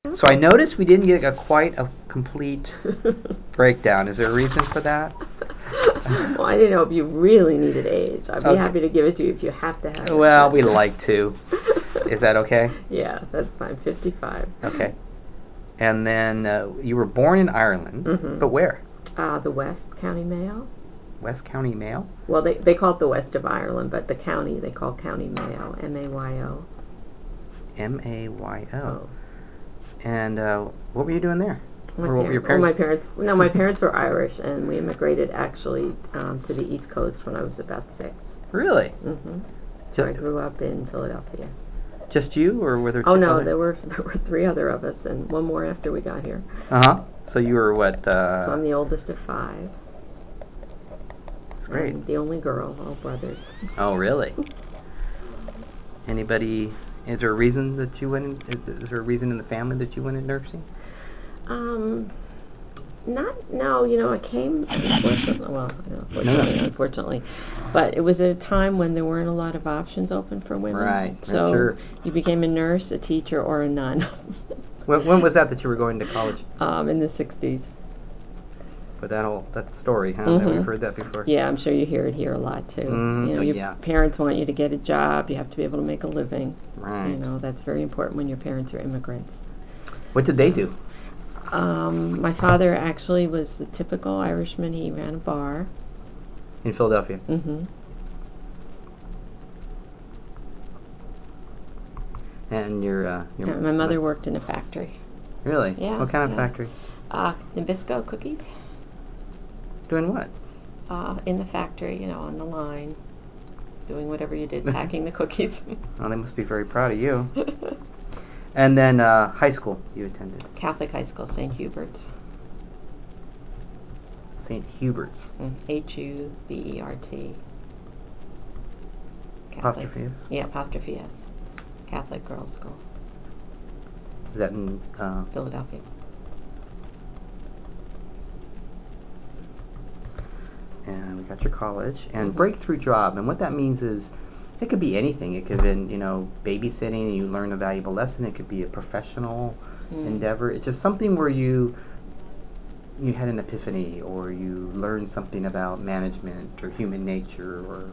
So I noticed we didn't get quite a complete breakdown. Is there a reason for that? Well, I didn't know if you really needed age. I'd be Okay. happy to give it to you if you have to have it. Well, we like to. Is that okay? Yeah, that's fine. 55. Okay. And then you were born in Ireland, but where? The West County Mayo. West County Mayo? Well, they call it the West of Ireland, but the county they call County Mayo, M-A-Y-O. M-A-Y-O. And what were you doing there? My Or what were your parents? parents? My parents were Irish, and we immigrated actually to the East Coast when I was about 6. Really? So I grew up in Philadelphia. Just you, or were there? Oh no, other? there were 3 other of us, and one more after we got here. So you were what? So I'm the oldest of 5. That's great. And the only girl, all brothers. Oh, really? Anybody? Is there a reason that you went? Is there a reason in the family that you went in nursing? No, I came, unfortunately, but it was at a time when there weren't a lot of options open for women. Right, so sure. You became a nurse, a teacher, or a nun. When was that you were going to college? In the 60s. But that story, huh? That we've heard that before. Yeah, I'm sure you hear it here a lot, too. Your parents want you to get a job, you have to be able to make a living. Right. That's very important when your parents are immigrants. What did they do? My father actually was the typical Irishman. He ran a bar. In Philadelphia? And your my mother worked in a factory. Really? Yeah. What kind of factory? Nabisco cookies. Doing what? In the factory, on the line, doing whatever you did, packing the cookies. Oh, they must be very proud of you. And then high school you attended? Catholic high school, St. Hubert's. St. Hubert's. H-U-B-E-R-T. Apostrophe S? Yeah, apostrophe S. Catholic girls' school. Is that in Philadelphia? And we got your college and breakthrough job, and what that means is it could be anything. It could have been babysitting and you learn a valuable lesson. It could be a professional endeavor. It's just something where you had an epiphany, or you learned something about management or human nature, or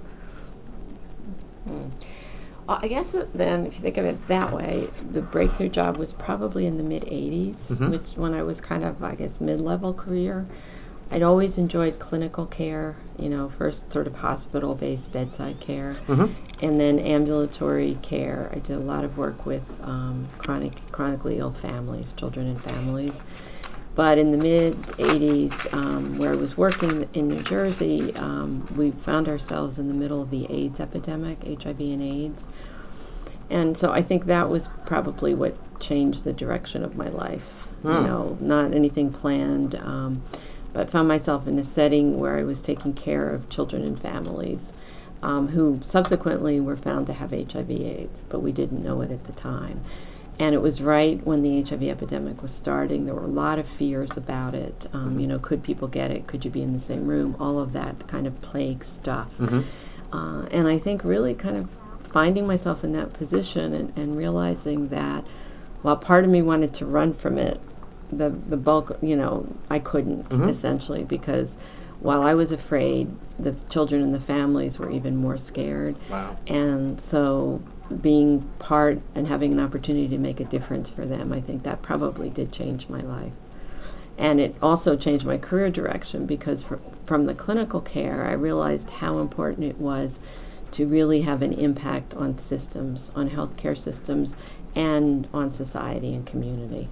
I guess then, if you think of it that way, the breakthrough job was probably in the mid-'80s, which when I was kind of, I guess, mid-level career. I'd always enjoyed clinical care, first sort of hospital-based bedside care, and then ambulatory care. I did a lot of work with chronically ill families, children and families. But in the mid-'80s, where I was working in New Jersey, we found ourselves in the middle of the AIDS epidemic, HIV and AIDS. And so I think that was probably what changed the direction of my life. Not anything planned, but found myself in a setting where I was taking care of children and families who subsequently were found to have HIV/AIDS, but we didn't know it at the time. And it was right when the HIV epidemic was starting. There were a lot of fears about it. Could people get it? Could you be in the same room? All of that kind of plague stuff. And I think really kind of finding myself in that position and realizing that while part of me wanted to run from it, the bulk, I couldn't, essentially, because while I was afraid, the children and the families were even more scared. Wow. And so being part and having an opportunity to make a difference for them, I think that probably did change my life. And it also changed my career direction, because from the clinical care, I realized how important it was to really have an impact on systems, on healthcare systems, and on society and community.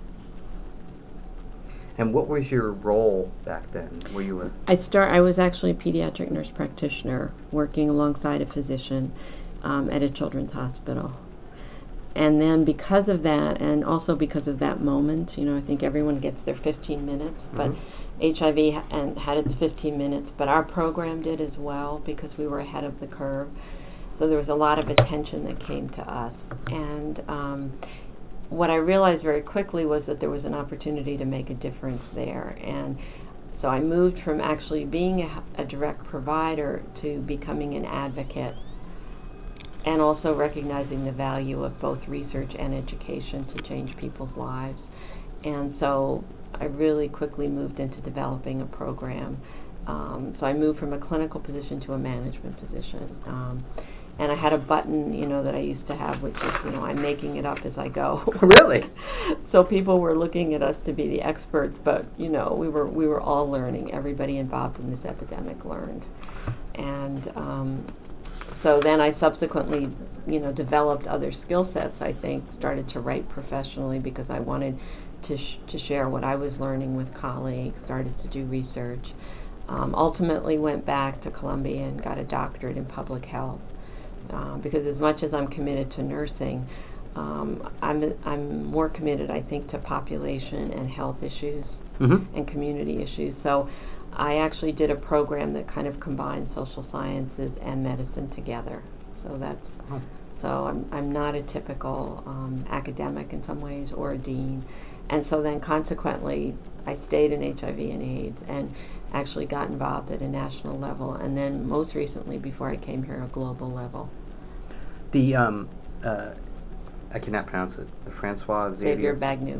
And what was your role back then? Were you I was actually a pediatric nurse practitioner working alongside a physician at a children's hospital. And then because of that, and also because of that moment, I think everyone gets their 15 minutes, but HIV had its 15 minutes, but our program did as well, because we were ahead of the curve. So there was a lot of attention that came to us. And what I realized very quickly was that there was an opportunity to make a difference there. And so I moved from actually being a direct provider to becoming an advocate, and also recognizing the value of both research and education to change people's lives. And so I really quickly moved into developing a program. So I moved from a clinical position to a management position. And I had a button, that I used to have, which is, I'm making it up as I go. Really? So people were looking at us to be the experts, but, we were all learning. Everybody involved in this epidemic learned. And so then I subsequently, developed other skill sets, I think, started to write professionally because I wanted to share what I was learning with colleagues, started to do research. Ultimately went back to Columbia and got a doctorate in public health. Because as much as I'm committed to nursing, I'm more committed, I think, to population and health issues and community issues. So I actually did a program that kind of combined social sciences and medicine together. So I'm not a typical academic in some ways or a dean. And so then consequently, I stayed in HIV and AIDS and actually got involved at a national level, and then most recently, before I came here, a global level. I cannot pronounce it. The Francois Xavier Bagnou.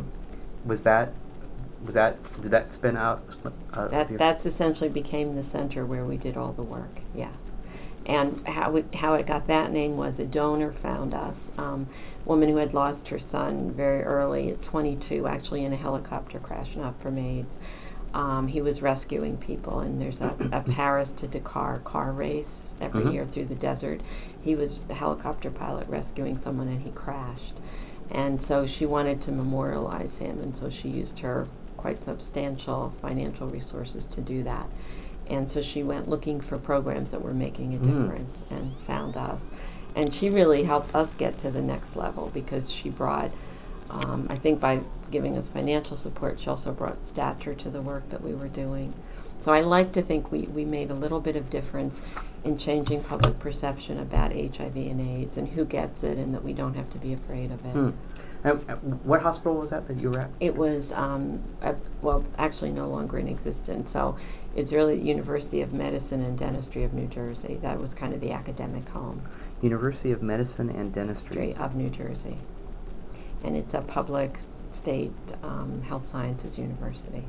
Did that spin out? That's essentially became the center where we did all the work. Yeah. And how it got that name was a donor found us, woman who had lost her son very early at 22, actually in a helicopter crash, not from AIDS. He was rescuing people, and there's a Paris to Dakar car race every year through the desert. He was the helicopter pilot rescuing someone, and he crashed. And so she wanted to memorialize him, and so she used her quite substantial financial resources to do that. And so she went looking for programs that were making a difference and found us. And she really helped us get to the next level because she brought, I think by giving us financial support, she also brought stature to the work that we were doing. So I like to think we made a little bit of difference in changing public perception about HIV and AIDS and who gets it, and that we don't have to be afraid of it. What hospital was that you were at? It was, actually no longer in existence. So it's really the University of Medicine and Dentistry of New Jersey. That was kind of the academic home. University of Medicine and Dentistry of New Jersey. And it's a public state health sciences university.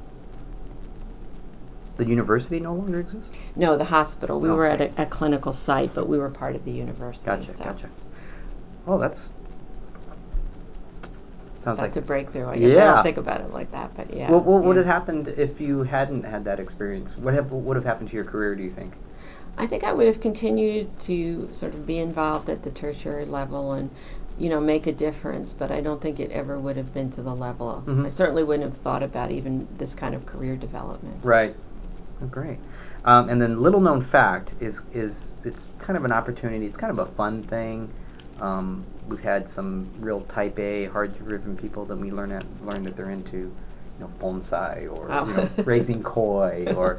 The university no longer exists? No, the hospital. We were at a clinical site, but we were part of the university. Gotcha. Oh, that's a breakthrough. I guess I don't think about it like that, but yeah. What would have happened if you hadn't had that experience? What would have happened to your career, do you think? I think I would have continued to sort of be involved at the tertiary level and, make a difference, but I don't think it ever would have been to the level. I certainly wouldn't have thought about even this kind of career development. Right. Oh, great. And then little known fact is it's kind of an opportunity. It's kind of a fun thing. We've had some real type A, hard-driven people that we learn that they're into, bonsai or raising koi or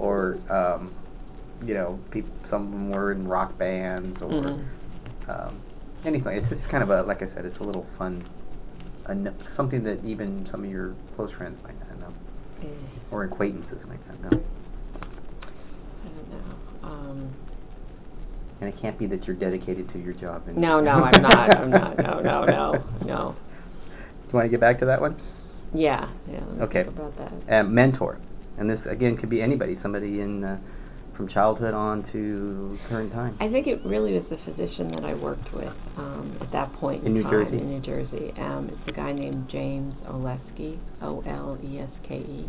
some of them were in rock bands or anything. It's just kind of like I said, it's a little fun, something that even some of your close friends might not know, or acquaintances might not know. I don't know. And it can't be that you're dedicated to your job. No, I'm not. No. Do you want to get back to that one? Yeah. Let's talk about that. Mentor, and this again could be anybody, somebody from childhood on to current time. I think it really was the physician that I worked with at that point in New Jersey. In New Jersey, it's a guy named James Oleske, Oleske.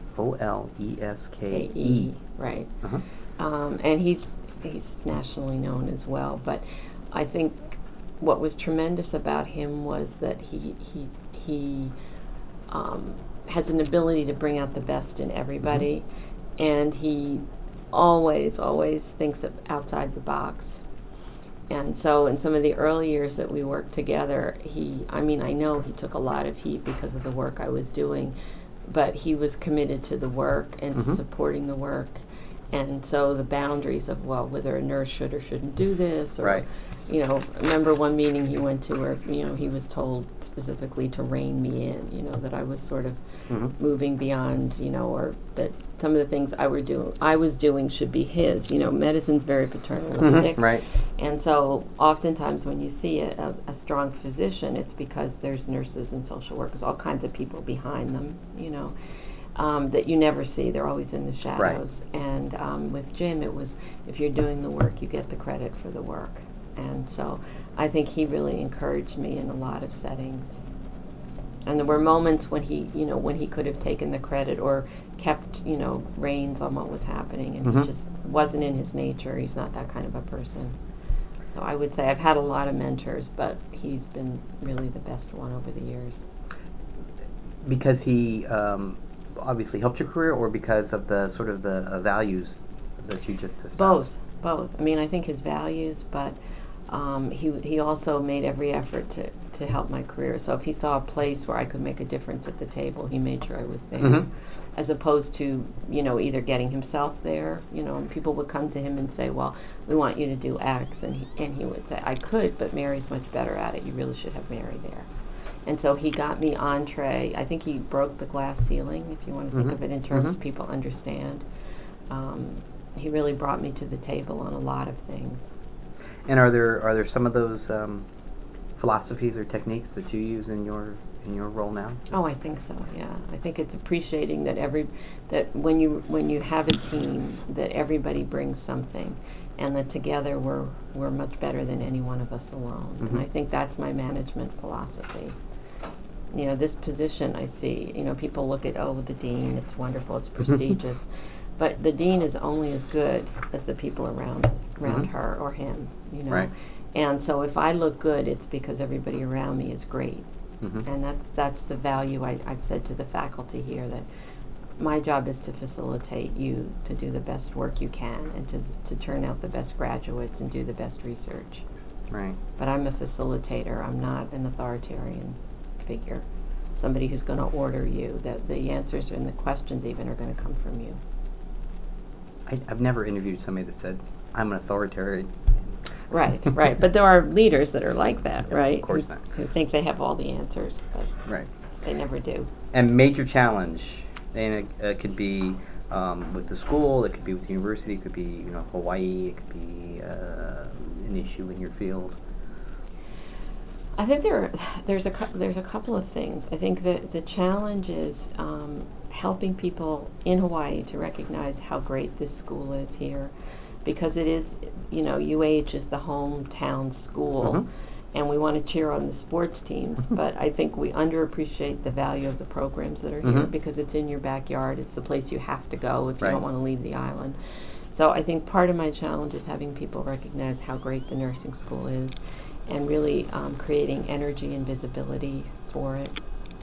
Oleske. Right. And he's nationally known as well. But I think what was tremendous about him was that he has an ability to bring out the best in everybody, and he always thinks outside the box. And so in some of the early years that we worked together, I know he took a lot of heat because of the work I was doing, but he was committed to the work and to supporting the work. And so the boundaries of, whether a nurse should or shouldn't do this, or, remember one meeting he went to where, he was told specifically to rein me in, that that I was sort of Mm-hmm. moving beyond, or that some of the things I was doing should be his. Medicine's very paternalistic. Mm-hmm. Right. And so oftentimes when you see a strong physician, it's because there's nurses and social workers, all kinds of people behind them, that you never see. They're always in the shadows. Right. And with Jim, it was, if you're doing the work, you get the credit for the work. And so I think he really encouraged me in a lot of settings. And there were moments when he could have taken the credit or kept, reins on what was happening, and Mm-hmm. he just wasn't in his nature. He's not that kind of a person. So I would say I've had a lot of mentors, but he's been really the best one over the years. Because he obviously helped your career, or because of the sort of the values that you just espoused? Both. I mean, I think his values, but he also made every effort to help my career. So if he saw a place where I could make a difference at the table, he made sure I was there. Mm-hmm. As opposed to, either getting himself there, and people would come to him and say, well, we want you to do X, and he would say, I could, but Mary's much better at it. You really should have Mary there. And so he got me entree. I think he broke the glass ceiling, if you want to think Mm-hmm. of it in terms Mm-hmm. people understand. He really brought me to the table on a lot of things. And are there some of those philosophies or techniques that you use in your role now? Oh, I think so. Yeah, I think it's appreciating that when you have a team, that everybody brings something, and that together we're much better than any one of us alone. Mm-hmm. And I think that's my management philosophy. This position I see. People look at, the dean. It's wonderful. It's prestigious. But the dean is only as good as the people around Mm-hmm. her or him. Right. And so if I look good, it's because everybody around me is great. Mm-hmm. And that's the value I've said to the faculty here, that my job is to facilitate you to do the best work you can, and to turn out the best graduates and do the best research. Right. But I'm a facilitator. I'm not an authoritarian figure, somebody who's going to order you. That the answers and the questions even are going to come from you. I've never interviewed somebody that said, I'm an authoritarian. Right. But there are leaders that are like that, right? Of course not. Who think they have all the answers, but Right. they never do. And major challenge, and it could be with the school, it could be with the university, it could be Hawaii, it could be an issue in your field. I think there's a couple of things. I think that the challenge is helping people in Hawaii to recognize how great this school is here, because it is, UH is the hometown school, Mm-hmm. and we want to cheer on the sports teams, but I think we underappreciate the value of the programs that are here, Mm-hmm. because it's in your backyard. It's the place you have to go if you Right. don't want to leave the island. So I think part of my challenge is having people recognize how great the nursing school is, and really creating energy and visibility for it.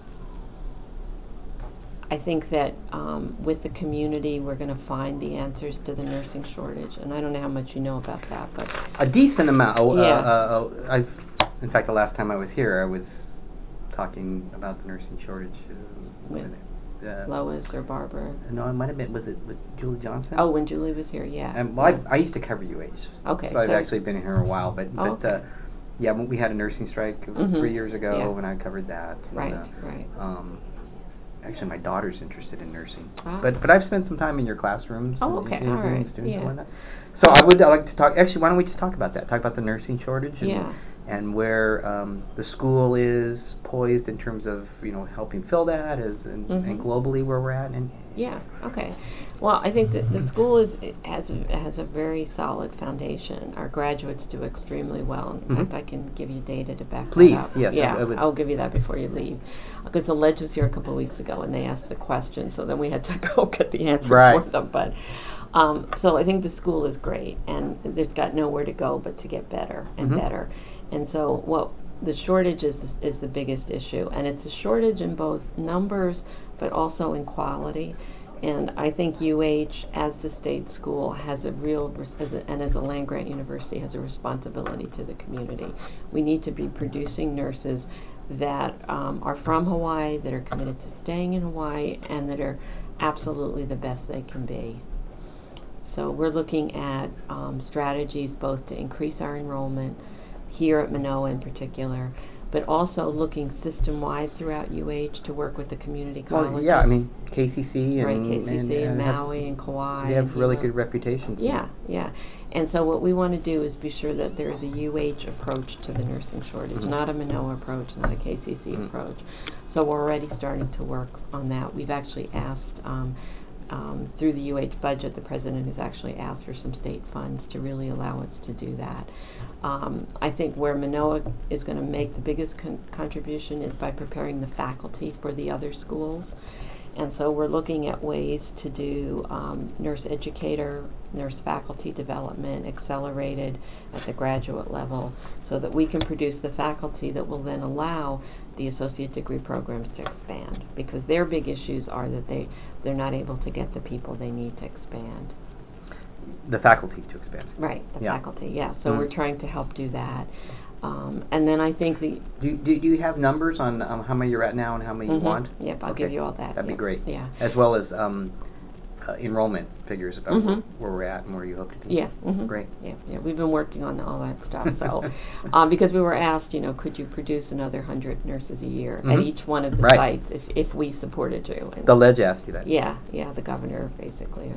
I think that with the community, we're going to find the answers to the nursing shortage, and I don't know how much you know about that, but A decent amount. Yeah. In fact, the last time I was here, I was talking about the nursing shortage. With Lois or Barbara. No, it might have been, was it with Julie Johnson? Oh, when Julie was here, yeah. I used to cover UH. Okay, So I've so- actually been here a while, but yeah, when we had a nursing strike Mhm. 3 years ago, Yeah. and I covered that. Right, And, right. Actually, my daughter's interested in nursing, Ah. but I've spent some time in your classrooms. Oh, and okay, interviewing all right, students and yeah. whatnot. So I would like to talk. Actually, why don't we just talk about that? Talk about the nursing shortage and, Yeah. and where the school is poised in terms of helping fill that, and Mhm. globally where we're at. And Yeah. Okay. Well, I think that the school has a very solid foundation. Our graduates do extremely well. In fact, Mhm. I can give you data to back Please, that up. yes, Yeah, I would- I'll give you that before you leave. Because the Ledge was here a couple of weeks ago, and they asked the question, so then we had to go get the answer Right. for them. But so I think the school is great, and there's got nowhere to go but to get better and Mhm. better. And so the shortage is the biggest issue, and it's a shortage in both numbers but also in quality. And I think UH, as the state school, has a real, and as a land-grant university, has a responsibility to the community. We need to be producing nurses that are from Hawaii, that are committed to staying in Hawaii, and that are absolutely the best they can be. So we're looking at strategies both to increase our enrollment here at Manoa in particular, but also looking system-wide throughout UH to work with the community colleges. Well, yeah, I mean, KCC and... Right, KCC and it has- Maui and Kauai. They have and really Hilo. good reputations. Yeah, yeah. And so what we want to do is be sure that there's a UH approach to the nursing shortage, not a Manoa approach, not a KCC approach. So we're already starting to work on that. We've actually asked, through the UH budget, the president has actually asked for some state funds to really allow us to do that. I think where Manoa is going to make the biggest contribution is by preparing the faculty for the other schools. And so we're looking at ways to do nurse educator, nurse faculty development accelerated at the graduate level so that we can produce the faculty that will then allow the associate degree programs to expand, because their big issues are that they're not able to get the people they need to expand. The faculty to expand. Right, the Yeah. faculty, yeah. So we're trying to help do that. And then I think the... Do you have numbers on how many you're at now and how many you want? Yep, I'll Okay. give you all that. That'd be Yep. great. Yeah. As well as enrollment figures about where we're at and where you hope to be. Yeah. Great. Yeah. We've been working on all that stuff. So, because we were asked, could you produce another 100 nurses a year at each one of the Right. sites if we supported you? And The ledge asked you that. yeah, the governor basically,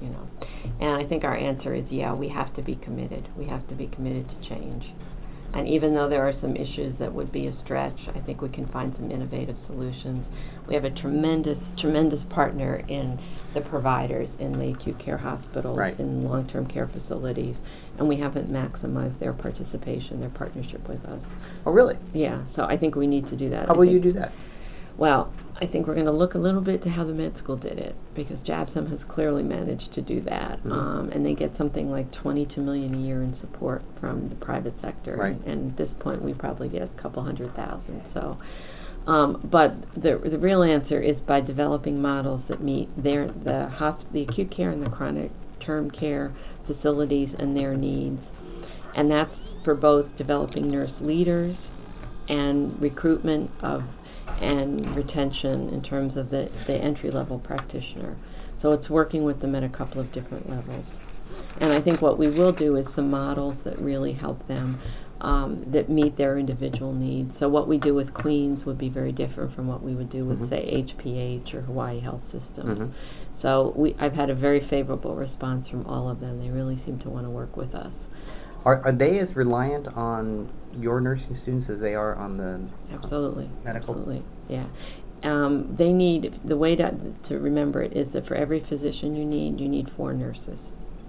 And I think our answer is, we have to be committed. We have to be committed to change. And even though there are some issues that would be a stretch, I think we can find some innovative solutions. We have a tremendous, tremendous partner in the providers in the acute care hospitals, Right. in long-term care facilities, and we haven't maximized their participation, their partnership with us. Oh, really? Yeah, so I think we need to do that. How will you do that? Well, I think we're going to look a little bit to how the med school did it, because JABSM has clearly managed to do that, and they get something like $22 million a year in support from the private sector, Right. and at this point we probably get a couple $100,000. So, but the real answer is by developing models that meet the acute care and the chronic term care facilities and their needs, and that's for both developing nurse leaders and recruitment and retention in terms of the entry-level practitioner. So it's working with them at a couple of different levels. And I think what we will do is some models that really help them, that meet their individual needs. So what we do with Queens would be very different from what we would do with, say, HPH or Hawaii Health Systems. So I've had a very favorable response from all of them. They really seem to want to work with us. Are they as reliant on your nursing students as they are on the Absolutely. medical? Absolutely, yeah. They need, the way to remember it is that for every physician you need 4 nurses.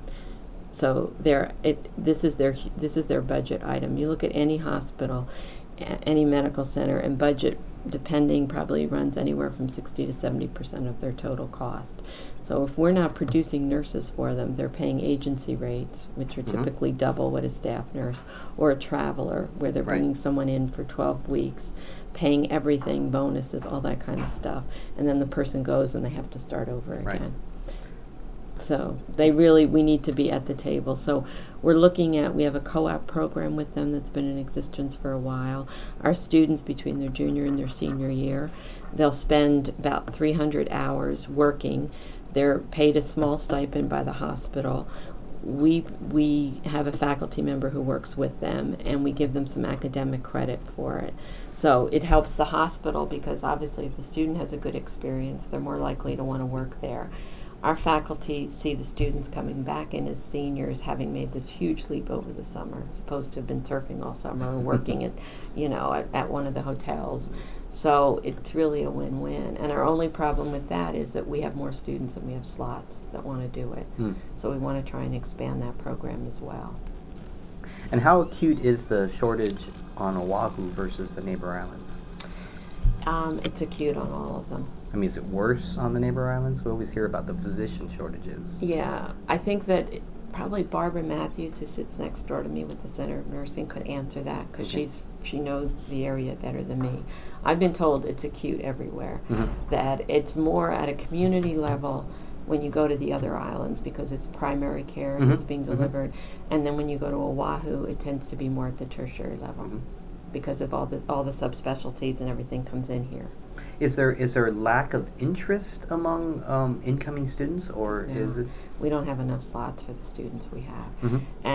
So this is their budget item. You look at any hospital, any medical center, and budget, depending, probably runs anywhere from 60 to 70% of their total cost. So if we're not producing nurses for them, they're paying agency rates, which are typically double what a staff nurse, or a traveler, where they're bringing someone in for 12 weeks, paying everything, bonuses, all that kind of stuff, and then the person goes and they have to start over again. So we need to be at the table. So we have a co-op program with them that's been in existence for a while. Our students, between their junior and their senior year, they'll spend about 300 hours working. They're paid a small stipend by the hospital. We have a faculty member who works with them, and we give them some academic credit for it. So it helps the hospital, because obviously if the student has a good experience, they're more likely to want to work there. Our faculty see the students coming back in as seniors, having made this huge leap over the summer, as opposed to have been surfing all summer or working at one of the hotels. So it's really a win-win. And our only problem with that is that we have more students than we have slots that want to do it. So we want to try and expand that program as well. And how acute is the shortage on Oahu versus the neighbor islands? It's acute on all of them. I mean, is it worse on the neighbor islands? We always hear about the physician shortages. Yeah, I think that probably Barbara Matthews, who sits next door to me with the Center of Nursing, could answer that, because she knows the area better than me. I've been told it's acute everywhere, that it's more at a community level when you go to the other islands, because it's primary care that's being delivered, and then when you go to Oahu, it tends to be more at the tertiary level, because of all the subspecialties and everything comes in here. Is there lack of interest among incoming students, or is it? We don't have enough slots for the students we have. And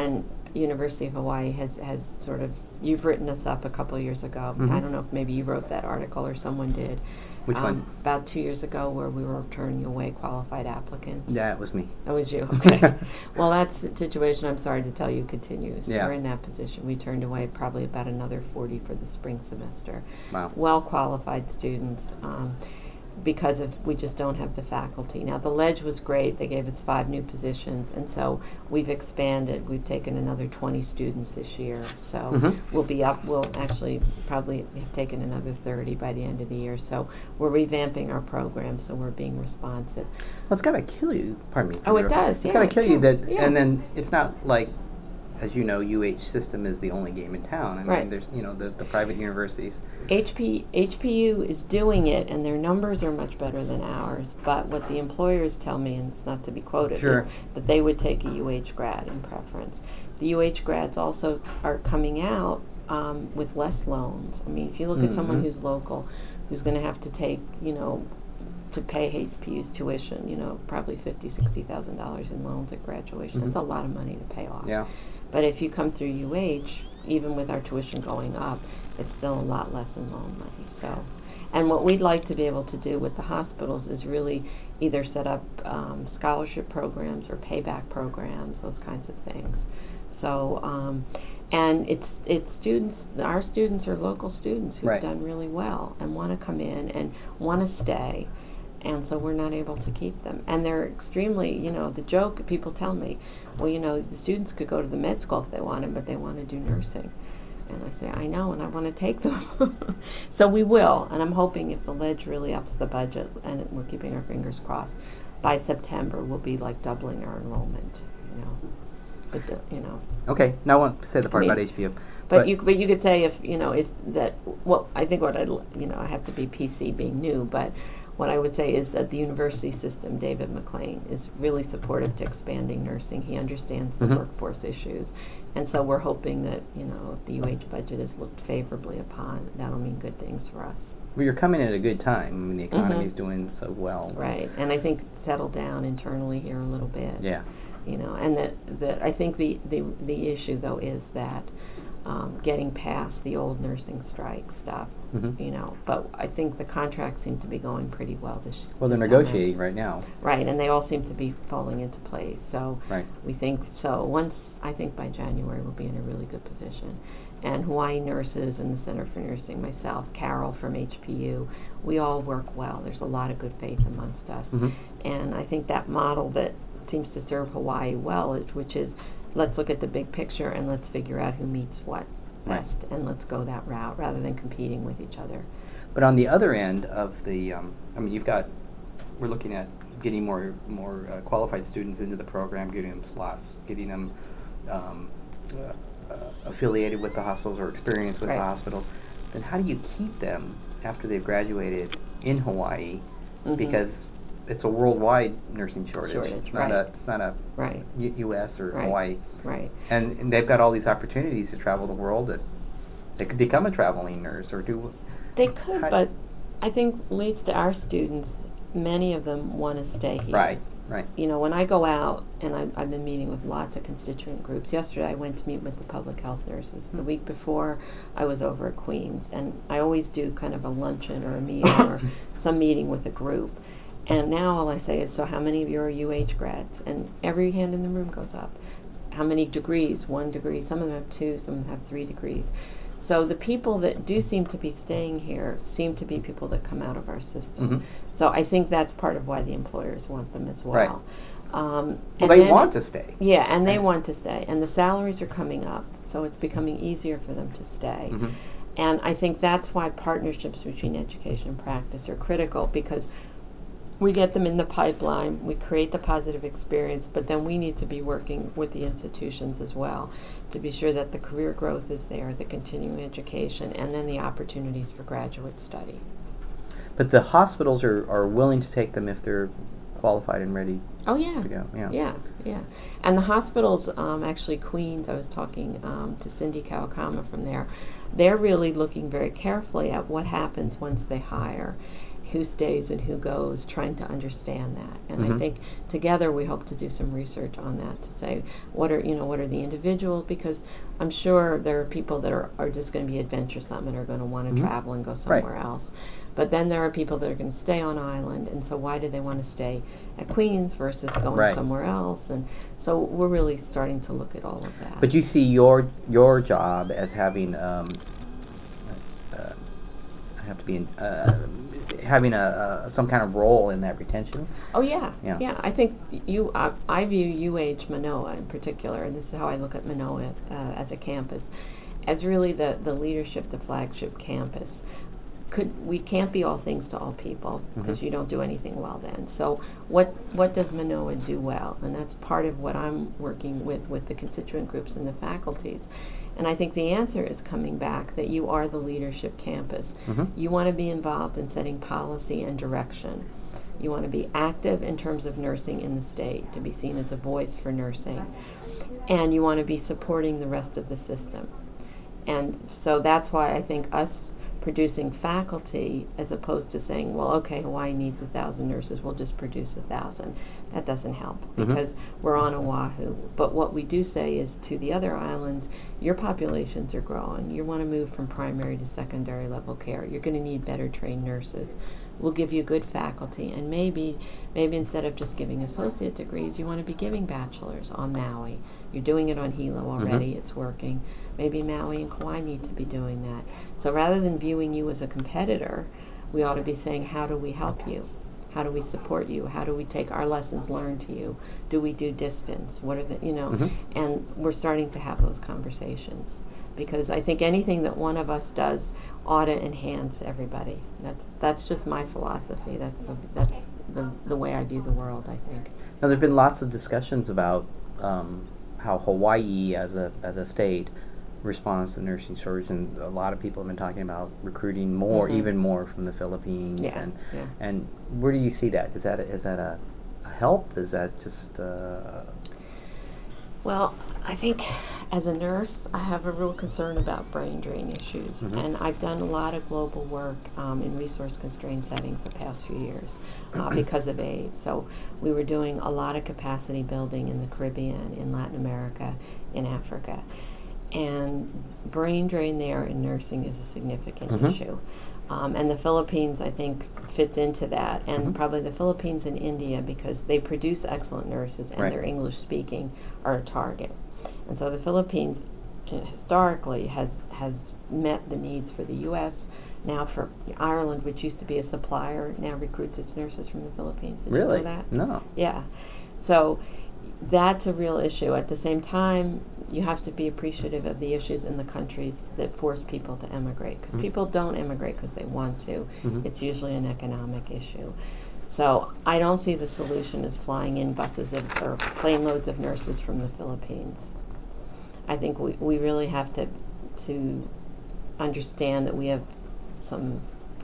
University of Hawaii has sort of, you've written us up a couple of years ago. I don't know if maybe you wrote that article or someone did. Which one? About 2 years ago, where we were turning away qualified applicants. Yeah, it was me. That was you. Okay. Well, that situation, I'm sorry to tell you, continues. Yeah. We're in that position. We turned away probably about another 40 for the spring semester. Wow. Well qualified students. Because we just don't have the faculty. Now, the Ledge was great. They gave us 5 new positions, and so we've expanded. We've taken another 20 students this year, so we'll actually probably have taken another 30 by the end of the year. So we're revamping our program, so we're being responsive. Well, it's got to kill you. Pardon me. Oh, it does. It's got to kill you that, yeah. and then it's not like, as you know, UH system is the only game in town. I mean, there's the private universities. HPU is doing it, and their numbers are much better than ours. But what the employers tell me, and it's not to be quoted, is that they would take a UH grad in preference. The UH grads also are coming out with less loans. I mean, if you look at someone who's local, who's going to have to take, to pay HPU's tuition, probably $50,000-$60,000 in loans at graduation. That's a lot of money to pay off. Yeah. But if you come through UH, even with our tuition going up, it's still a lot less in loan money. So, and what we'd like to be able to do with the hospitals is really either set up scholarship programs or payback programs, those kinds of things. So, and it's students. Our students are local students who've done really well and want to come in and want to stay. And so we're not able to keep them. And they're extremely, the joke people tell me, well, the students could go to the med school if they wanted, but they want to do nursing. And I say, I know, and I want to take them. So we will, and I'm hoping if the Ledge really ups the budget, and we're keeping our fingers crossed, by September we'll be like doubling our enrollment, But, Okay, now I want to say the part about HPU. But you could say if that, well, I think I have to be PC being new, but what I would say is that the university system, David McLean, is really supportive to expanding nursing. He understands the workforce issues. And so we're hoping that, if the UH budget is looked favorably upon, that'll mean good things for us. Well, you're coming at a good time. I mean, the economy's doing so well. Right. And I think settle down internally here a little bit. Yeah. And that I think the issue, though, is that getting past the old nursing strike stuff, but I think the contracts seem to be going pretty well this year. Well, they're negotiating right now. Right, and they all seem to be falling into place. So we think I think by January we'll be in a really good position. And Hawaii Nurses and the Center for Nursing, myself, Carol from HPU, we all work well. There's a lot of good faith amongst us. And I think that model that seems to serve Hawaii well, which is let's look at the big picture and let's figure out who meets what best, and let's go that route rather than competing with each other. But on the other end of the, we're looking at getting more qualified students into the program, getting them slots, getting them affiliated with the hospitals or experienced with the hospitals. Then how do you keep them after they've graduated in Hawaii? Because it's a worldwide nursing shortage. It's not a U.S. or Hawaii. Right. And they've got all these opportunities to travel the world that they could become a traveling nurse or do. They could, but I think at least our students, many of them want to stay here. Right. When I go out, and I've been meeting with lots of constituent groups. Yesterday I went to meet with the public health nurses. The week before I was over at Queens, and I always do kind of a luncheon or a meeting or some meeting with a group. And now all I say is, so how many of you are UH grads? And every hand in the room goes up. How many degrees? 1 degree. Some of them have 2, some of them have 3 degrees. So the people that do seem to be staying here seem to be people that come out of our system. So I think that's part of why the employers want them as well. Well, they want to stay. Yeah, and they want to stay. And the salaries are coming up, so it's becoming easier for them to stay. And I think that's why partnerships between education and practice are critical, because we get them in the pipeline, we create the positive experience, but then we need to be working with the institutions as well to be sure that the career growth is there, the continuing education, and then the opportunities for graduate study. But the hospitals are willing to take them if they're qualified and ready to go. Yeah. And the hospitals, actually Queens, I was talking to Cindy Kawakama from there, they're really looking very carefully at what happens once they hire. who stays and who goes, trying to understand that. And I think together we hope to do some research on that to say what are the individuals, because I'm sure there are people that are just going to be adventuresome and are going to want to travel and go somewhere else. But then there are people that are going to stay on island, and so why do they want to stay at Queens versus going somewhere else? And so we're really starting to look at all of that. But you see your job as having having some kind of role in that retention. Oh yeah. I think I view UH Manoa in particular, and this is how I look at Manoa as a campus, as really the leadership, the flagship campus. We can't be all things to all people, because you don't do anything well then. So what does Manoa do well? And that's part of what I'm working with the constituent groups and the faculties. And I think the answer is coming back that you are the leadership campus. You want to be involved in setting policy and direction. You want to be active in terms of nursing in the state, to be seen as a voice for nursing. And you want to be supporting the rest of the system. And so that's why I think us producing faculty, as opposed to saying, well, okay, Hawaii needs 1,000 nurses, we'll just produce 1,000. That doesn't help, because we're on Oahu. But what we do say is to the other islands, your populations are growing. You want to move from primary to secondary level care. You're going to need better trained nurses. We'll give you good faculty, and maybe instead of just giving associate degrees, you want to be giving bachelors on Maui. You're doing it on Hilo already. It's working. Maybe Maui and Kauai need to be doing that. So rather than viewing you as a competitor, we ought to be saying, how do we help you? How do we support you? How do we take our lessons learned to you? Do we do distance? What are the, and we're starting to have those conversations, because I think anything that one of us does ought to enhance everybody. That's just my philosophy. That's the way I view the world, I think. Now, there have been lots of discussions about how Hawaii as a state responds to nursing shortage, and a lot of people have been talking about recruiting more, even more from the Philippines. And where do you see that? Is that a help? Is that just Well, I think as a nurse, I have a real concern about brain drain issues, and I've done a lot of global work in resource-constrained settings the past few years because of AIDS. So we were doing a lot of capacity building in the Caribbean, in Latin America, in Africa. And brain drain there in nursing is a significant issue. And the Philippines, I think, fits into that, and probably the Philippines and India, because they produce excellent nurses and they're English speaking, are a target. And so the Philippines historically has met the needs for the U.S. Now for Ireland, which used to be a supplier, now recruits its nurses from the Philippines. Did you know that? No. Yeah. So that's a real issue. At the same time, you have to be appreciative of the issues in the countries that force people to emigrate, because people don't emigrate because they want to. It's usually an economic issue. So I don't see the solution as flying in buses or plane loads of nurses from the Philippines. I think we really have to understand that we have some,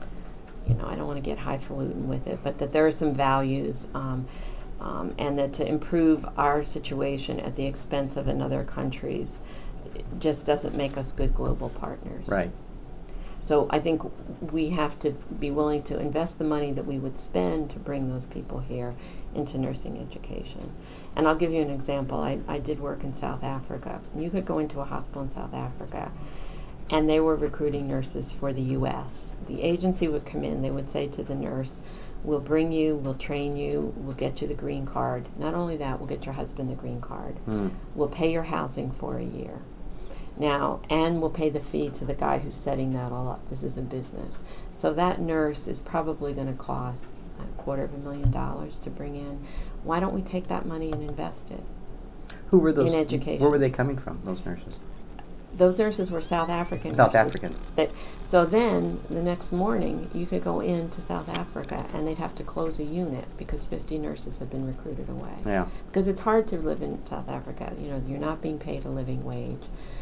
I don't want to get highfalutin with it, but that there are some values, and that to improve our situation at the expense of another country's just doesn't make us good global partners. Right. So I think we have to be willing to invest the money that we would spend to bring those people here into nursing education. And I'll give you an example. I did work in South Africa. You could go into a hospital in South Africa, and they were recruiting nurses for the U.S. The agency would come in, they would say to the nurse, we'll bring you, we'll train you, we'll get you the green card. Not only that, we'll get your husband the green card. We'll pay your housing for a year. Now, and we'll pay the fee to the guy who's setting that all up. This is a business. So that nurse is probably going to cost $250,000 to bring in. Why don't we take that money and invest it? Who were those? In education. Where were they coming from, those nurses? Those nurses were South African South nurses. African. So then, the next morning, you could go into South Africa, and they'd have to close a unit because 50 nurses had been recruited away. Yeah. Because it's hard to live in South Africa. You're not being paid a living wage.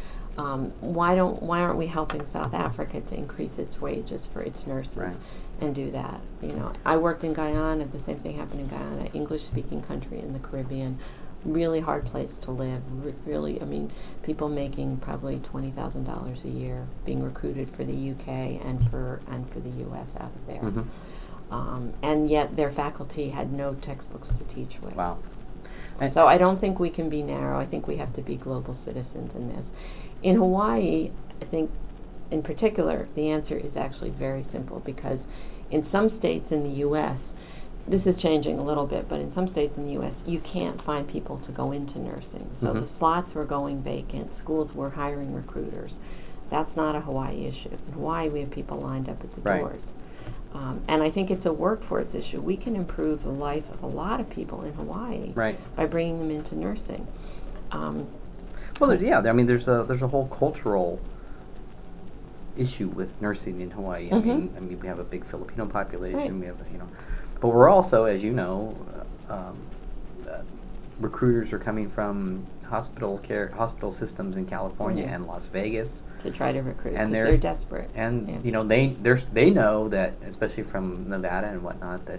Why aren't we helping South Africa to increase its wages for its nurses and do that? I worked in Guyana. The same thing happened in Guyana, English-speaking country in the Caribbean. Really hard place to live. Really, people making probably $20,000 a year being recruited for the UK and for the US out of there. And yet their faculty had no textbooks to teach with. Wow. So I don't think we can be narrow. I think we have to be global citizens in this. In Hawaii, I think in particular, the answer is actually very simple, because in some states in the U.S., this is changing a little bit, but in some states in the U.S., you can't find people to go into nursing. So the slots were going vacant. Schools were hiring recruiters. That's not a Hawaii issue. In Hawaii, we have people lined up at the doors. And I think it's a workforce issue. We can improve the life of a lot of people in Hawaii by bringing them into nursing. Well, I mean, there's a whole cultural issue with nursing in Hawaii. I mean, we have a big Filipino population. We have, but we're also, as you know, recruiters are coming from hospital systems in California and Las Vegas to try to recruit, and they're desperate. And they know that, especially from Nevada and whatnot, that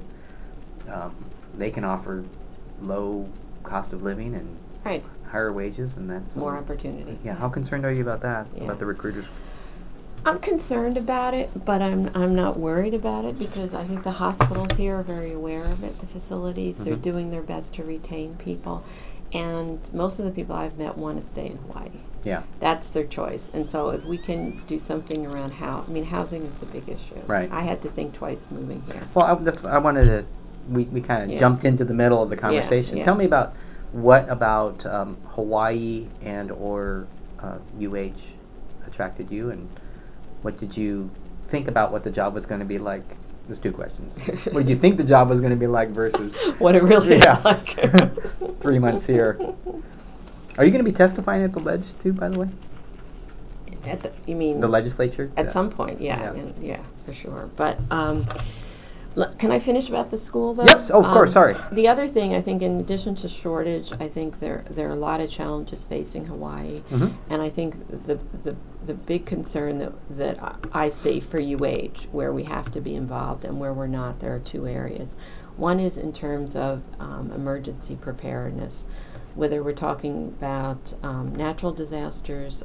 they can offer low cost of living and higher wages, and that's more opportunity. Yeah. How concerned are you about that? About the recruiters? I'm concerned about it, but I'm not worried about it, because I think the hospitals here are very aware of it. The facilities, they're doing their best to retain people, and most of the people I've met want to stay in Hawaii. Yeah. That's their choice. And so if we can do something around housing is the big issue. Right. I had to think twice moving here. Well, I wanted to, we kind of jumped into the middle of the conversation. Tell me about what about Hawaii and or UH attracted you, and what did you think about what the job was going to be like? There's two questions. What did you think the job was going to be like versus what it really is like? 3 months here. Are you going to be testifying at the ledge too, by the way? You mean the legislature? At some point, yeah, for sure. But can I finish about the school, though? Yes. Oh, of course. Sorry. The other thing, I think, in addition to shortage, I think there are a lot of challenges facing Hawaii, and I think the big concern that I see for UH, where we have to be involved and where we're not, there are two areas. One is in terms of emergency preparedness, whether we're talking about natural disasters,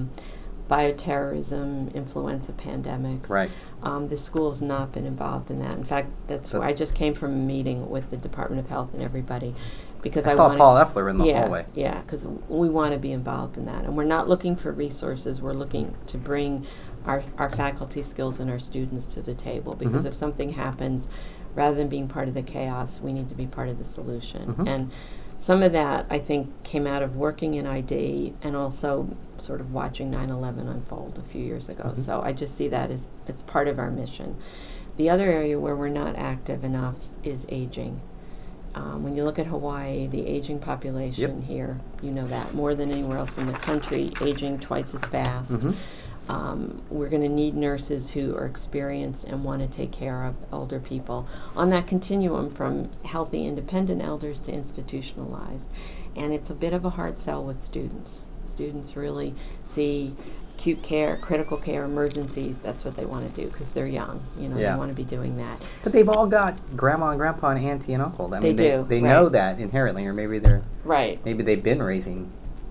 bioterrorism, influenza pandemics. Right. The school has not been involved in that. In fact, that's why I just came from a meeting with the Department of Health and everybody, because I saw Paul Effler in the hallway. Yeah, because we want to be involved in that, and we're not looking for resources. We're looking to bring our faculty skills and our students to the table, because if something happens, rather than being part of the chaos, we need to be part of the solution. And some of that, I think, came out of working in ID and also sort of watching 9/11 unfold a few years ago. So I just see that as it's part of our mission. The other area where we're not active enough is aging. When you look at Hawaii, the aging population here, you know that, more than anywhere else in the country, aging twice as fast. We're going to need nurses who are experienced and want to take care of older people on that continuum from healthy, independent elders to institutionalized. And it's a bit of a hard sell with students. Students really see acute care, critical care, emergencies. That's what they want to do because they're young. They want to be doing that. But they've all got grandma and grandpa and auntie and uncle. I mean, they right. know that inherently, or maybe they're right. Maybe they've been taking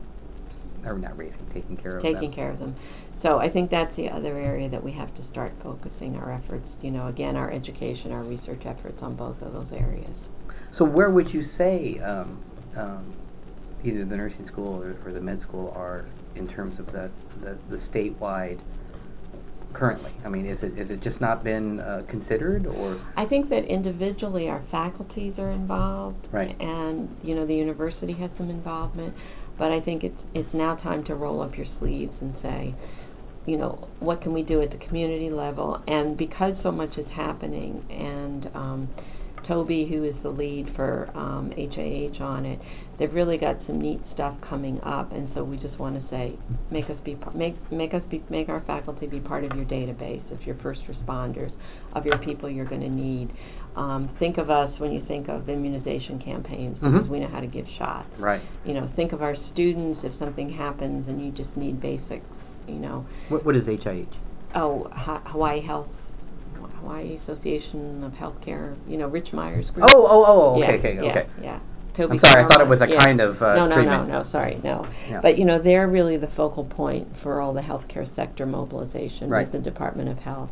care of them. So I think that's the other area that we have to start focusing our efforts, again, our education, our research efforts on both of those areas. So where would you say either the nursing school or the med school are in terms of the statewide currently? I mean, is it just not been considered, or? I think that individually our faculties are involved, right, and the university has some involvement, but I think it's now time to roll up your sleeves and say, what can we do at the community level? And because so much is happening, and Toby, who is the lead for HAH on it, they've really got some neat stuff coming up, and so we just want to say, make our faculty be part of your database of your first responders, of your people you're going to need. Think of us when you think of immunization campaigns, because we know how to give shots. Right. Think of our students if something happens and you just need basic, What is HIH? Oh, Hawaii Association of Healthcare, Rich Myers Group. Okay. Yeah. Toby I'm sorry, I thought it was a kind of treatment. No, Yeah. But, they're really the focal point for all the healthcare sector mobilization right, with the Department of Health.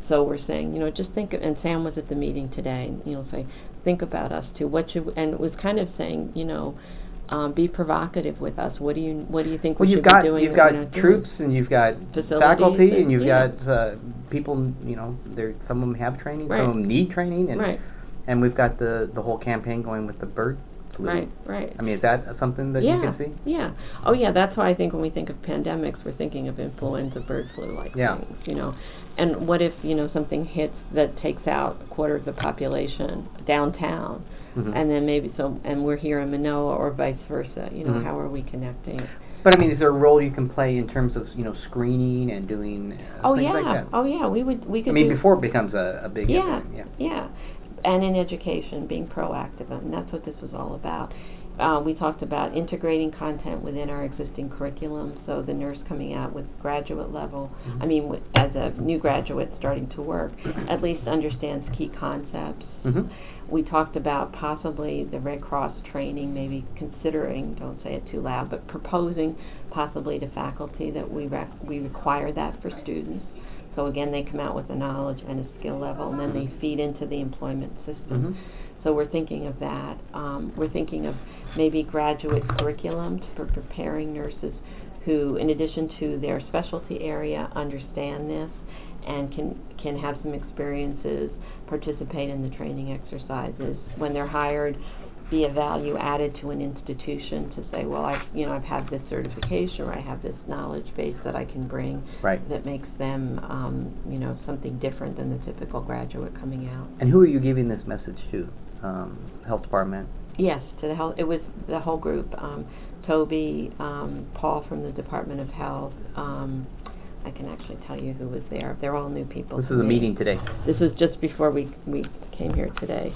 So we're saying, just think, and Sam was at the meeting today, and say, think about us too. And it was kind of saying, be provocative with us. What do you think we should be doing? You've got troops, and you've got faculty, and you've got people. Some of them have training, some of them need training, and we've got the whole campaign going with the bird flu. Right. I mean, is that something that you can see? Yeah. Oh, yeah. That's why I think when we think of pandemics, we're thinking of influenza, bird flu-like things. And what if something hits that takes out a quarter of the population downtown? Mm-hmm. And then and we're here in Manoa or vice versa. Mm-hmm. How are we connecting? But I mean, is there a role you can play in terms of screening and doing things like that? Oh yeah, we could. I mean, before it becomes a big event. Yeah, and in education, being proactive, and that's what this was all about. We talked about integrating content within our existing curriculum, so the nurse coming out with graduate level, as a new graduate starting to work, at least understands key concepts. Mm-hmm. We talked about possibly the Red Cross training, maybe considering, don't say it too loud, but proposing possibly to faculty that we require that for students. So again, they come out with a knowledge and a skill level, and then they feed into the employment system. Mm-hmm. So we're thinking of that. We're thinking of maybe graduate curriculum for preparing nurses who, in addition to their specialty area, understand this and can have some experiences, participate in the training exercises. When they're hired, be a value added to an institution to say, well, I've had this certification, or I have this knowledge base that I can bring that makes them, something different than the typical graduate coming out. And who are you giving this message to? Health department? Yes, to the health. It was the whole group. Toby, Paul from the Department of Health. I can actually tell you who was there. They're all new people. This is a meeting today. This was just before we came here today.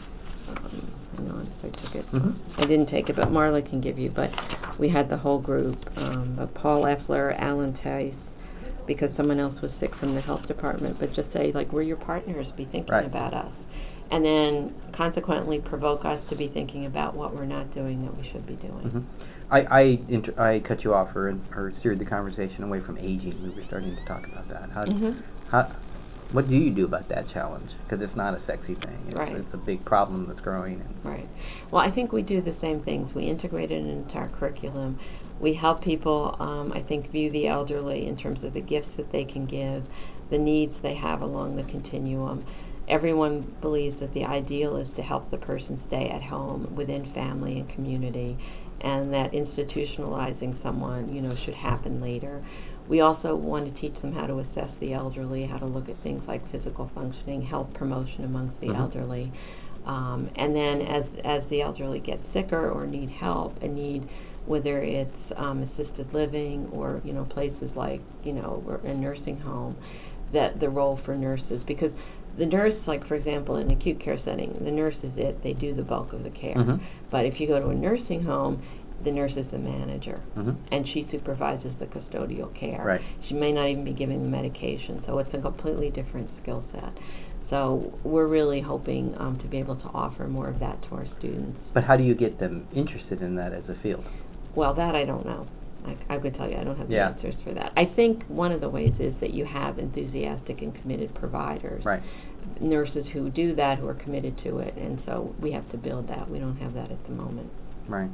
Hang on, if I took it. Mm-hmm. I didn't take it, but Marla can give you. But we had the whole group. Paul Effler, Alan Tice, because someone else was sick from the health department. But just say, we're your partners. Be thinking about us. And then, consequently, provoke us to be thinking about what we're not doing that we should be doing. Mm-hmm. I cut you off or steered the conversation away from aging. We were starting to talk about that. What do you do about that challenge? Because it's not a sexy thing. It's a big problem that's growing. Right. Well, I think we do the same things. We integrate it into our curriculum. We help people, I think, view the elderly in terms of the gifts that they can give, the needs they have along the continuum. Everyone believes that the ideal is to help the person stay at home within family and community, and that institutionalizing someone, should happen later. We also want to teach them how to assess the elderly, how to look at things like physical functioning, health promotion amongst the elderly. And then as the elderly get sicker or need help and need, whether it's assisted living or, places like, a nursing home, that the role for nurses, because the nurse, for example, in an acute care setting, the nurse is it. They do the bulk of the care. Mm-hmm. But if you go to a nursing home, the nurse is the manager, and she supervises the custodial care. Right. She may not even be giving the medication, so it's a completely different skill set. So we're really hoping to be able to offer more of that to our students. But how do you get them interested in that as a field? Well, that I don't know. I could tell you I don't have the answers for that. I think one of the ways is that you have enthusiastic and committed providers. Right. Nurses who do that, who are committed to it, and so we have to build that. We don't have that at the moment. Right.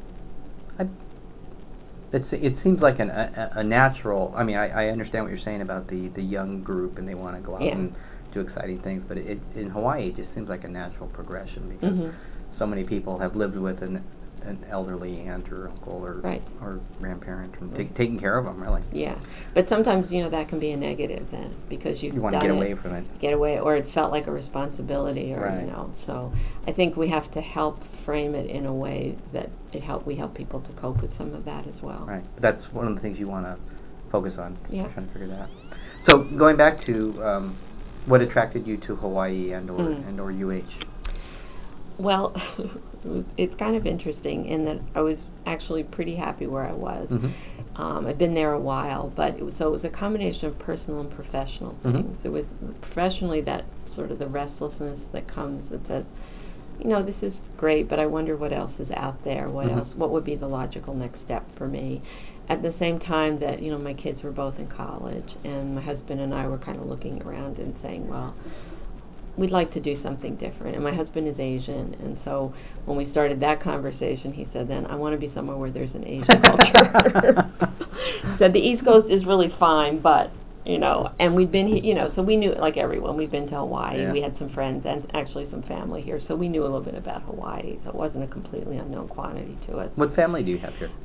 It seems like a natural. I mean, I understand what you're saying about the young group and they want to go out and do exciting things, but in Hawaii it just seems like a natural progression because so many people have lived with an elderly aunt or uncle or grandparent and taking care of them, really. Yeah, but sometimes that can be a negative then because you want to get away from it. Get away, or it felt like a responsibility, or So I think we have to help frame it in a way that we help people to cope with some of that as well. Right, but that's one of the things you want to focus on. Yeah. Trying to figure that out. So going back to what attracted you to Hawaii and or UH. Well, it's kind of interesting in that I was actually pretty happy where I was. I've been there a while, but it was a combination of personal and professional things. It was professionally that sort of the restlessness that comes that says, this is great, but I wonder what else is out there. Mm-hmm. What would be the logical next step for me? At the same time that, my kids were both in college, and my husband and I were kind of looking around and saying, well, we'd like to do something different. And my husband is Asian, and so when we started that conversation, he said, then I want to be somewhere where there's an Asian culture. He said the East Coast is really fine, but, and we'd been, so we knew, like everyone, we'd been to Hawaii. Yeah. We had some friends and actually some family here, so we knew a little bit about Hawaii, so it wasn't a completely unknown quantity to us. What family do you have here?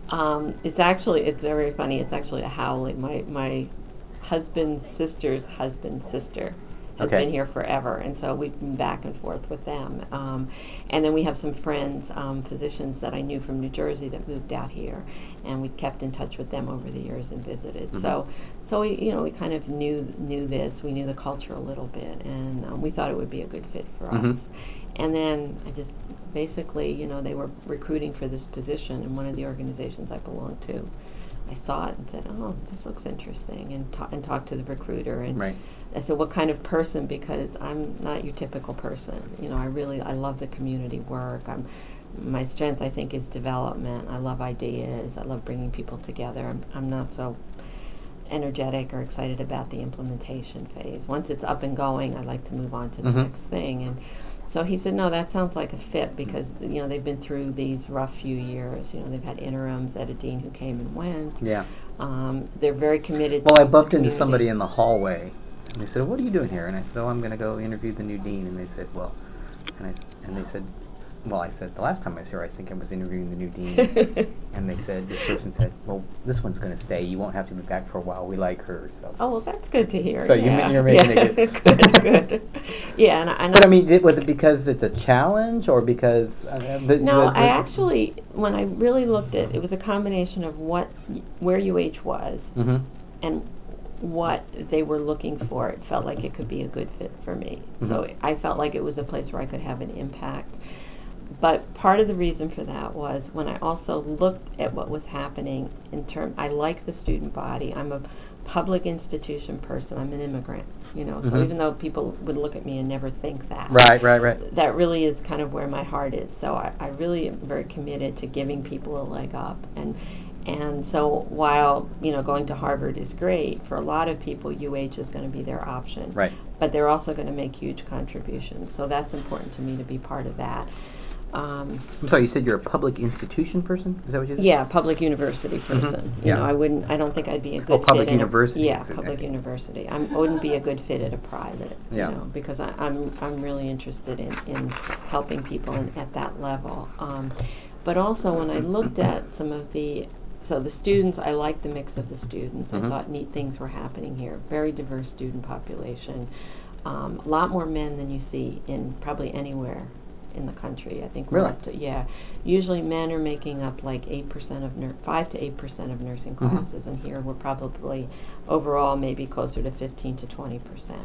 It's very funny. It's actually a Howley. My husband's sister's husband's sister has Okay. been here forever, and so we've been back and forth with them. And then we have some friends, physicians that I knew from New Jersey that moved out here, and we kept in touch with them over the years and visited. Mm-hmm. So we kind of knew this. We knew the culture a little bit, and we thought it would be a good fit for us. Mm-hmm. And then I just basically, they were recruiting for this position in one of the organizations I belong to. I saw it and said, "Oh, this looks interesting," and talked to the recruiter. And Right. I said, "What kind of person?" Because I'm not your typical person. I love the community work. My strength, I think, is development. I love ideas. I love bringing people together. I'm not so energetic or excited about the implementation phase. Once it's up and going, I'd like to move on to the Mm-hmm. next thing. And so he said, no, that sounds like a fit because, they've been through these rough few years. They've had interims, Ed Dean who came and went. Yeah. They're very committed Well, to I bumped the into community. somebody in the hallway, and they said, "What are you doing here?" And I said, "Oh, I'm going to go interview the new dean." And they said, "Well," and they said, "Well," I said, "The last time I was here, I think I was interviewing the new dean." And they said, this person said, "Well, this one's going to stay. You won't have to be back for a while. We like her." So. Oh, well, that's good to hear. So yeah. you're making it good. Good. Yeah, and But I mean, was it because it's a challenge, or because? No, I actually, when I really looked at it, was a combination of where UH was Mm-hmm. and what they were looking for. It felt like it could be a good fit for me. Mm-hmm. So I felt like it was a place where I could have an impact. But part of the reason for that was when I also looked at what was happening I like the student body. I'm a public institution person. I'm an immigrant, so Mm-hmm. even though people would look at me and never think that. Right. That really is kind of where my heart is. So I really am very committed to giving people a leg up. And so while, going to Harvard is great, for a lot of people, UH is going to be their option. Right. But they're also going to make huge contributions. So that's important to me to be part of that. I'm sorry, you said you're a public institution person? Is that what you said? Yeah, public university person. Mm-hmm. Yeah. I don't think I'd be a good fit. Public university. Yeah, public university. I wouldn't be a good fit at a private, Yeah. Because I'm really interested in helping people at that level. But also when I looked at some of the students, I liked the mix of the students. Mm-hmm. I thought neat things were happening here. Very diverse student population. A lot more men than you see in probably anywhere in the country. I think we're Really? up to, yeah. Usually men are making up like 5 to 8% of nursing classes, Mm-hmm. and here we're probably overall maybe closer to 15 to 20%.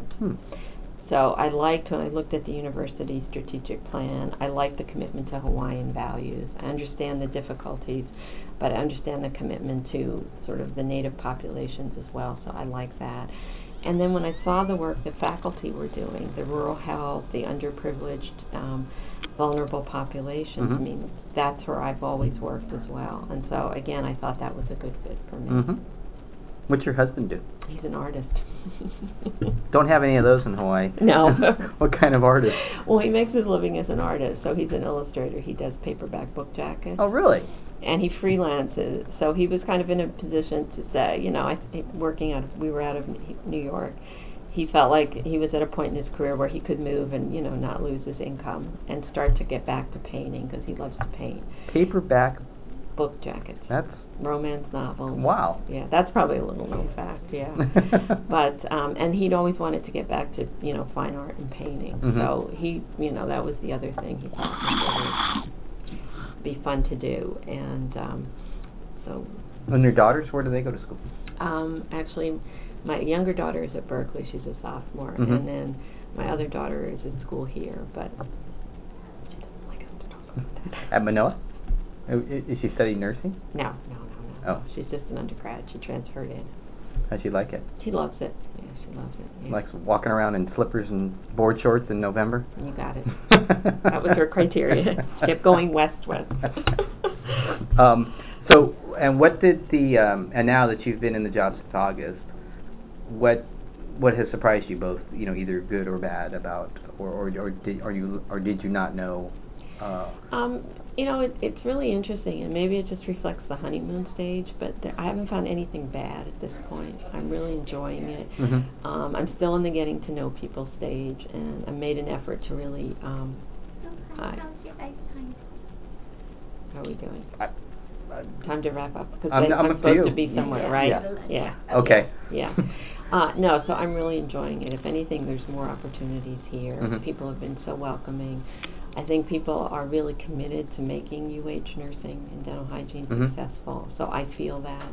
So I liked, when I looked at the university strategic plan, I liked the commitment to Hawaiian values. I understand the difficulties, but I understand the commitment to sort of the native populations as well, so I like that. And then when I saw the work the faculty were doing, the rural health, the underprivileged, vulnerable populations, Mm-hmm. I mean, that's where I've always worked as well. And so, again, I thought that was a good fit for me. Mm-hmm. What's your husband do? He's an artist. Don't have any of those in Hawaii. No. What kind of artist? Well, he makes his living as an artist, so he's an illustrator. He does paperback book jackets. Oh, really? And he freelances, so he was kind of in a position to say, we were out of New York. He felt like he was at a point in his career where he could move and, not lose his income and start to get back to painting because he loves to paint. Paperback Book jackets. That's romance novels. wow. Yeah, that's probably a little known fact. Yeah, but and he'd always wanted to get back to fine art and painting. Mm-hmm. So he that was the other thing he thought would be fun to do. And so. And your daughters, where do they go to school? Actually, my younger daughter is at Berkeley. She's a sophomore, Mm-hmm. and then my other daughter is at school here, but she doesn't like us to talk about that. At Manoa? Is she studying nursing? No. Oh. She's just an undergrad. She transferred in. How'd she like it? She loves it. Yeah, she loves it. Yeah. Likes walking around in slippers and board shorts in November? You got it. That was her criteria. She kept going west. So, and what did the and now that you've been in the job since August, what has surprised you both? Either good or bad about, or did you not know? It's really interesting, and maybe it just reflects the honeymoon stage, but I haven't found anything bad at this point. I'm really enjoying it. Mm-hmm. I'm still in the getting to know people stage, and I made an effort to really. How's your ice time? How are we doing? I- Time to wrap up, because I'm I'm up to supposed you. to be somewhere, Yeah. right? Yeah. Yeah. Okay. Yeah. No, so I'm really enjoying it. If anything, there's more opportunities here. Mhm. People have been so welcoming. I think people are really committed to making UH nursing and dental hygiene Mhm. successful. So I feel that.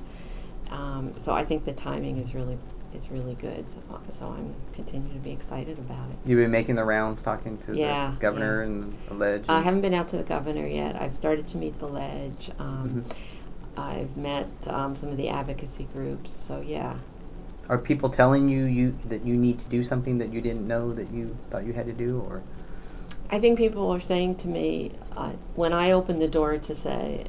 So I think the timing is really good. So I'm continuing to be excited about it. You've been making the rounds, talking to Yeah, the governor yeah. and the ledge. I haven't been out to the governor yet. I've started to meet the ledge. Mhm. I've met some of the advocacy groups. So yeah. Are people telling you that you need to do something that you didn't know that you thought you had to do, or? I think people are saying to me, when I open the door to say,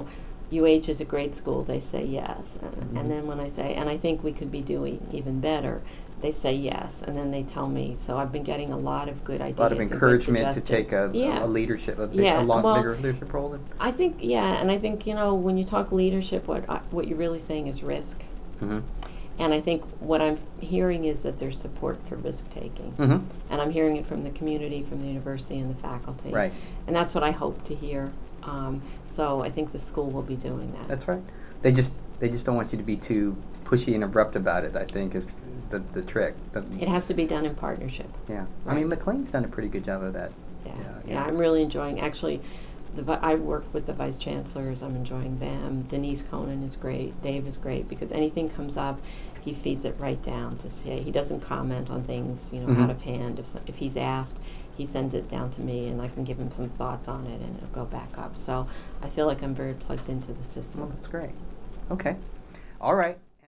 UH is a great school, they say yes. Mhm. And then when I say, and I think we could be doing even better, they say yes. And then they tell me. So I've been getting a lot of good ideas. A lot of and good encouragement to suggestions. take a Yeah. leadership, a Yeah, lot well, bigger leadership role. Than? I think, and I think, when you talk leadership, what you're really saying is risk. Mm-hmm. And I think what I'm hearing is that there's support for risk taking. Mm-hmm. And I'm hearing it from the community, from the university, and the faculty. Right. And that's what I hope to hear. So I think the school will be doing that. That's right. They just don't want you to be too pushy and abrupt about it, I think, is the trick. It has to be done in partnership. Yeah. Right. I mean, McLean's done a pretty good job of that. Yeah, I'm really enjoying. Actually, I work with the vice chancellors. I'm enjoying them. Denise Conan is great. Dave is great, because anything comes up, he feeds it right down to say. He doesn't comment on things, Mhm. out of hand. If he's asked, he sends it down to me, and I can give him some thoughts on it, and it'll go back up. So I feel like I'm very plugged into the system. Well, that's great. Okay. All right.